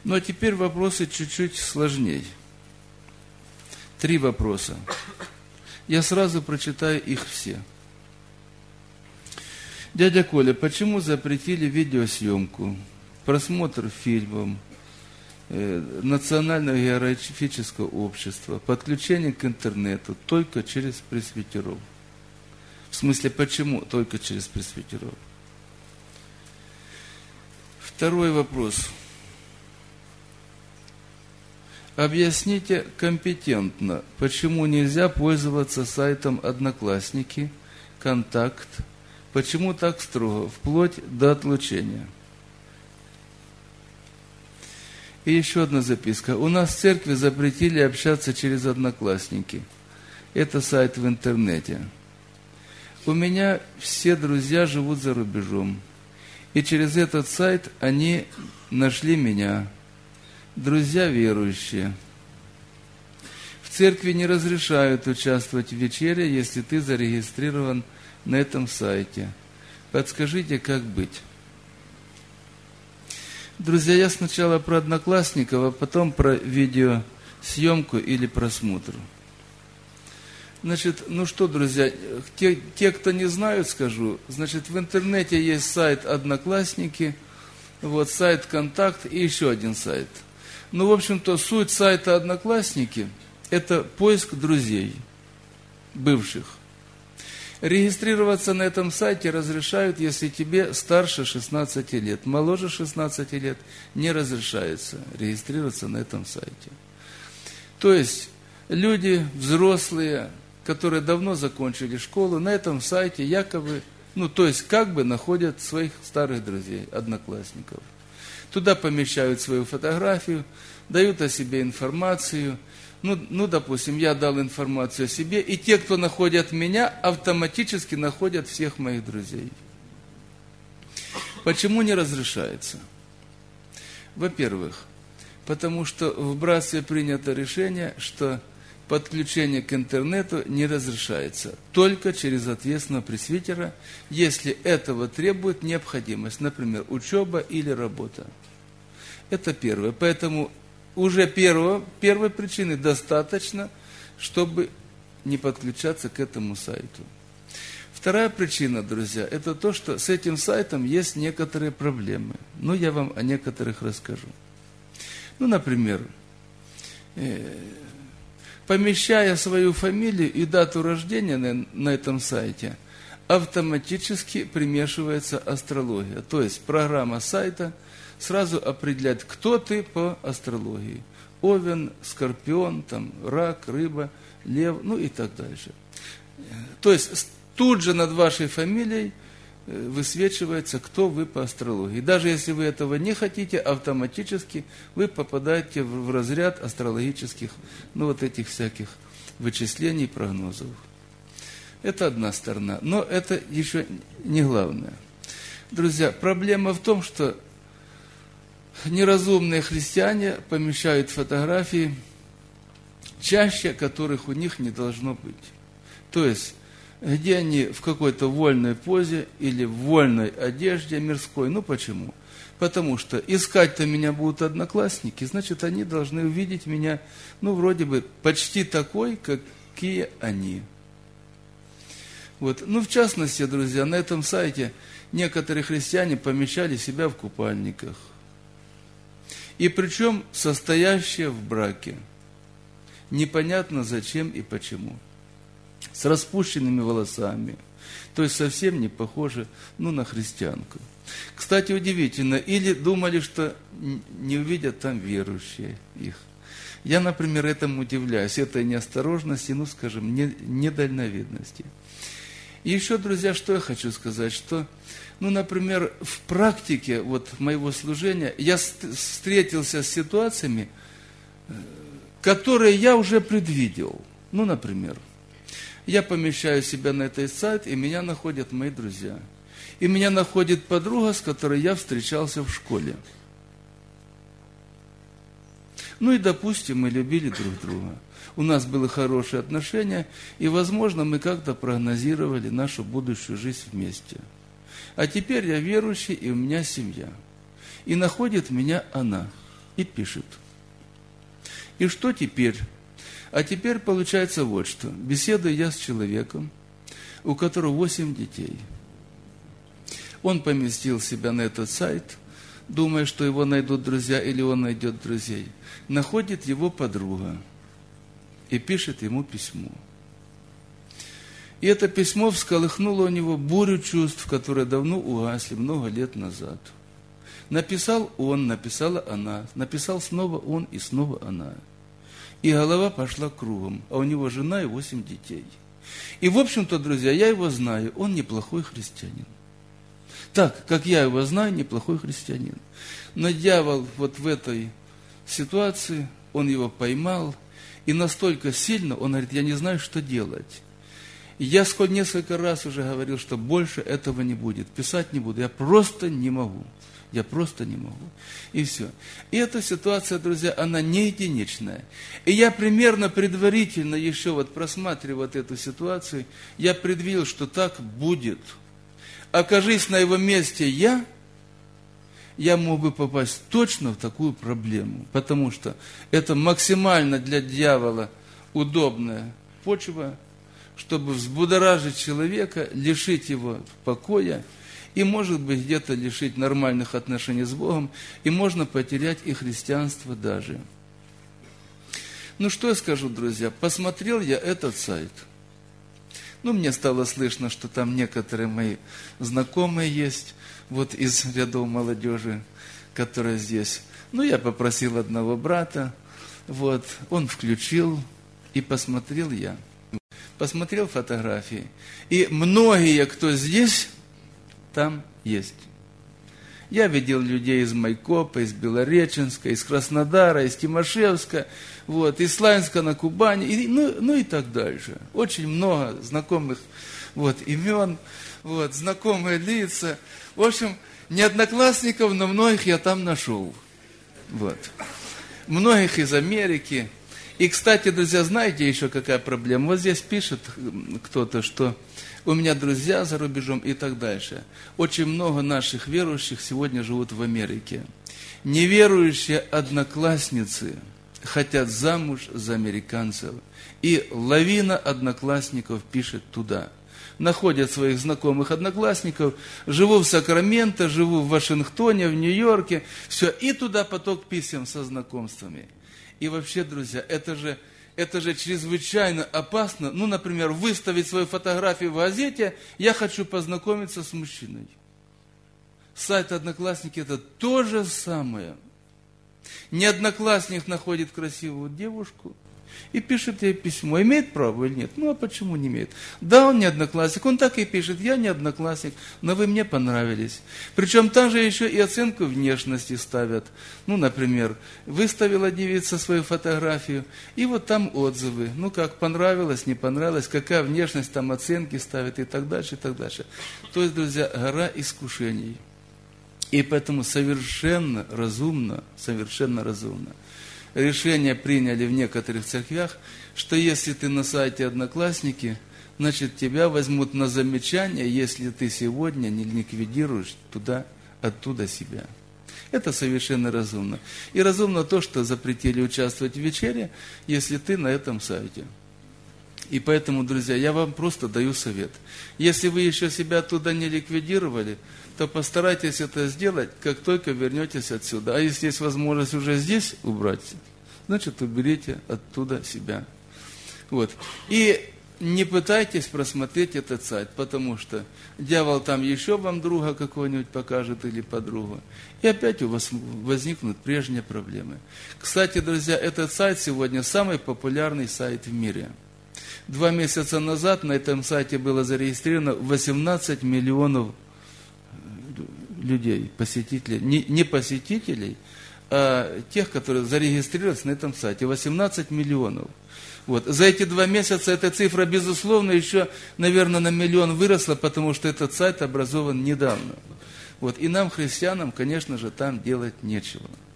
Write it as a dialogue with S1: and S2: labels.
S1: Ну а теперь вопросы чуть-чуть сложнее. 3 вопроса. Я сразу прочитаю их все. Дядя Коля, почему запретили видеосъемку, просмотр фильмов, Национального географического общества, подключение к интернету только через пресвитеров? В смысле, почему только через пресвитеров? Второй вопрос. Объясните компетентно, почему нельзя пользоваться сайтом Одноклассники, Контакт, почему так строго, вплоть до отлучения? И еще одна записка. У нас в церкви запретили общаться через Одноклассники. Это сайт в интернете. У меня все друзья живут за рубежом. И через этот сайт они нашли меня. Друзья верующие. В церкви не разрешают участвовать в вечере, если ты зарегистрирован на этом сайте. Подскажите, как быть? Друзья, я сначала про Одноклассников, а потом про видеосъемку или просмотр. Значит, ну что, друзья, те, кто не знают, скажу, значит, в интернете есть сайт Одноклассники, вот сайт Контакт и еще один сайт. Ну, в общем-то, суть сайта Одноклассники – это поиск друзей, бывших. Регистрироваться на этом сайте разрешают, если тебе старше 16 лет. Моложе 16 лет не разрешается регистрироваться на этом сайте. То есть, люди взрослые, которые давно закончили школу, на этом сайте якобы, ну, то есть, как бы находят своих старых друзей, одноклассников. Туда помещают свою фотографию, дают о себе информацию. Ну, допустим, я дал информацию о себе, и те, кто находят меня, автоматически находят всех моих друзей. Почему не разрешается? Во-первых, потому что в братстве принято решение, что подключение к интернету не разрешается, только через ответственного пресвитера, если этого требует необходимость, например, учеба или работа. Это первое. Поэтому уже первой причины достаточно, чтобы не подключаться к этому сайту. Вторая причина, друзья, это то, что с этим сайтом есть некоторые проблемы. Ну, я вам о некоторых расскажу. Ну, например, помещая свою фамилию и дату рождения на этом сайте, автоматически примешивается астрология. То есть программа сайта сразу определяет, кто ты по астрологии. Овен, Скорпион, там, Рак, Рыба, Лев, ну и так дальше. То есть тут же над вашей фамилией высвечивается, кто вы по астрологии. Даже если вы этого не хотите, автоматически вы попадаете в разряд астрологических, ну вот этих всяких вычислений, прогнозов. Это одна сторона, но это еще не главное. Друзья, проблема в том, что неразумные христиане помещают фотографии, чаще которых у них не должно быть. То есть, где они в какой-то вольной позе или в вольной одежде мирской. Ну, почему? Потому что искать-то меня будут одноклассники, значит, они должны увидеть меня, ну, вроде бы, почти такой, какие они. Вот. Ну, в частности, друзья, на этом сайте некоторые христиане помещали себя в купальниках. И причем состоящие в браке. Непонятно зачем и почему. С распущенными волосами. То есть совсем не похожи, ну, на христианку. Кстати, удивительно. Или думали, что не увидят там верующие их. Я, например, этому удивляюсь. Этой неосторожности, ну, скажем, недальновидности. И еще, друзья, что я хочу сказать, что, ну, например, в практике вот моего служения я встретился с ситуациями, которые я уже предвидел. Ну, например, я помещаю себя на этот сайт, и меня находят мои друзья. И меня находит подруга, с которой я встречался в школе. Ну и, допустим, мы любили друг друга. У нас были хорошие отношения, и, возможно, мы как-то прогнозировали нашу будущую жизнь вместе. А теперь я верующий, и у меня семья. И находит меня она. И пишет. И что теперь? А теперь получается вот что. Беседую я с человеком, у которого 8 детей. Он поместил себя на этот сайт, думая, что его найдут друзья или он найдет друзей. Находит его подруга и пишет ему письмо. И это письмо всколыхнуло у него бурю чувств, которые давно угасли, много лет назад. Написал он, написала она, написал снова он и снова она. И голова пошла кругом, а у него жена и 8 детей. И, в общем-то, друзья, я его знаю, он неплохой христианин. Так, как я его знаю, неплохой христианин. Но дьявол вот в этой ситуации, он его поймал, и настолько сильно, он говорит, я не знаю, что делать. И я несколько раз уже говорил, что больше этого не будет, писать не буду, я просто не могу. Я просто не могу. И все. И эта ситуация, друзья, она не единичная. И я примерно предварительно еще вот просматривая вот эту ситуацию, я предвидел, что так будет. Окажись на его месте я мог бы попасть точно в такую проблему. Потому что это максимально для дьявола удобная почва, чтобы взбудоражить человека, лишить его покоя, и, может быть, где-то лишить нормальных отношений с Богом, и можно потерять и христианство даже. Ну, что я скажу, друзья, посмотрел я этот сайт. Ну, мне стало слышно, что там некоторые мои знакомые есть, вот из рядов молодежи, которая здесь. Ну, я попросил одного брата, вот, он включил, и посмотрел я. Посмотрел фотографии, и многие, кто здесь, там есть. Я видел людей из Майкопа, из Белореченска, из Краснодара, из Тимошевска, вот, из Славянска на Кубани, и так дальше. Очень много знакомых вот, имен, вот, знакомые лица. В общем, не одноклассников, но многих я там нашел. Вот. Многих из Америки. И, кстати, друзья, знаете еще какая проблема? Вот здесь пишет кто-то, что у меня друзья за рубежом и так дальше. Очень много наших верующих сегодня живут в Америке. Неверующие одноклассницы хотят замуж за американцев. И лавина одноклассников пишет туда. Находят своих знакомых одноклассников, живу в Сакраменто, живу в Вашингтоне, в Нью-Йорке, все, и туда поток писем со знакомствами. И вообще, друзья, это же чрезвычайно опасно. Ну, например, выставить свою фотографию в газете, я хочу познакомиться с мужчиной. Сайт Одноклассники – это то же самое. Не одноклассник находит красивую девушку и пишет ей письмо. Имеет право или нет? Ну, а почему не имеет? Да, он не одноклассник. Он так и пишет: я не одноклассник, но вы мне понравились. Причем там же еще и оценку внешности ставят. Ну, например, выставила девица свою фотографию, и вот там отзывы. Ну, как, понравилось, не понравилось, какая внешность, там оценки ставят и так дальше, и так дальше. То есть, друзья, гора искушений. И поэтому совершенно разумно, решение приняли в некоторых церквях, что если ты на сайте Одноклассники, значит тебя возьмут на замечание, если ты сегодня не ликвидируешь оттуда себя. Это совершенно разумно. И разумно то, что запретили участвовать в вечере, если ты на этом сайте. И поэтому, друзья, я вам просто даю совет. Если вы еще себя оттуда не ликвидировали, то постарайтесь это сделать, как только вернетесь отсюда. А если есть возможность уже здесь убрать, значит, уберите оттуда себя. Вот. И не пытайтесь просмотреть этот сайт, потому что дьявол там еще вам друга какого-нибудь покажет или подругу. И опять у вас возникнут прежние проблемы. Кстати, друзья, этот сайт сегодня самый популярный сайт в мире. 2 месяца назад на этом сайте было зарегистрировано 18 миллионов людей, посетителей, не посетителей, а тех, которые зарегистрировались на этом сайте, 18 миллионов. Вот. За эти 2 месяца эта цифра, безусловно, еще, наверное, на 1 миллион выросла, потому что этот сайт образован недавно. Вот. И нам, христианам, конечно же, там делать нечего.